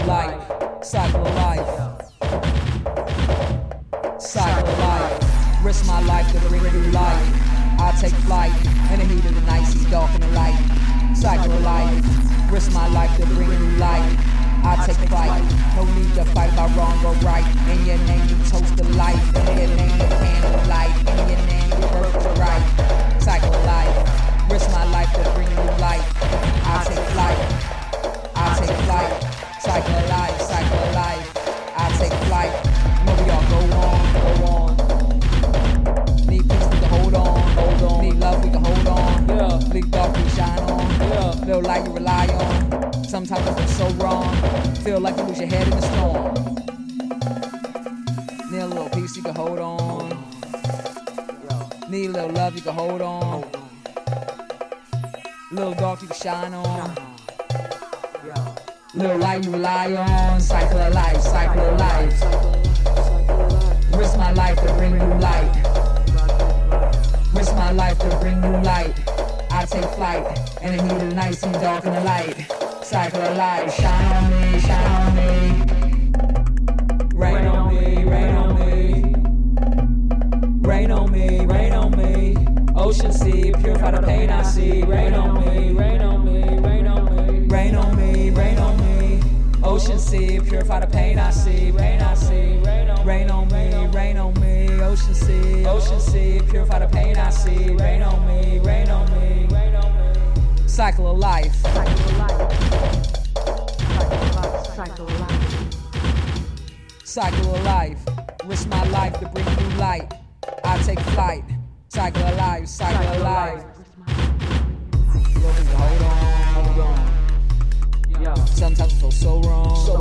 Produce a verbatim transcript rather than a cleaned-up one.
life, cycle of life, cycle of life. Risk my life to bring new life. I take flight in the heat of the night, see dark in the light. Cycle of life. Risk my life to bring new life. I take flight. No need to fight about wrong or right. In your name you toast the life. In your name you candle light. In your name you work to right. Cycle of life. Risk my life to bring new light. I take flight. I take flight. Cycle of life. Cycle of life. I take flight. No, we all go on, go on. Need peace, we can hold on, hold on. Need love, we can hold on. Yeah. Bleak dark, we shine on. Yeah. Little light you rely on. Sometimes it feels so wrong. Feel like you lose your head in the storm. Need a little peace, you can hold on. Need a little love, you can hold on. Little dark, you can shine on. Little light you rely on. Cycle of life, cycle of life. Risk my life to bring new light. Risk my life to bring new light. I take flight in the heat of the night, see dark in the light. Cycle of life, shine on me, shine on me. Rain on me, rain on me. Rain on me, rain on me. Ocean sea, purify the pain I see. Rain on me, rain on me, rain on me. Rain on me, rain on me. Ocean sea, purify the pain I see. Rain I see, rain on me, rain on me, rain on me. Ocean sea, ocean sea, purify the pain I see. Rain on me, rain on me, rain on me. Cycle of life. Cycle of life. Cycle of life. Cycle of life. Risk my life to bring new light. I take flight. Cycle of life. Cycle of life. Hold on, hold on. Sometimes it feels so wrong.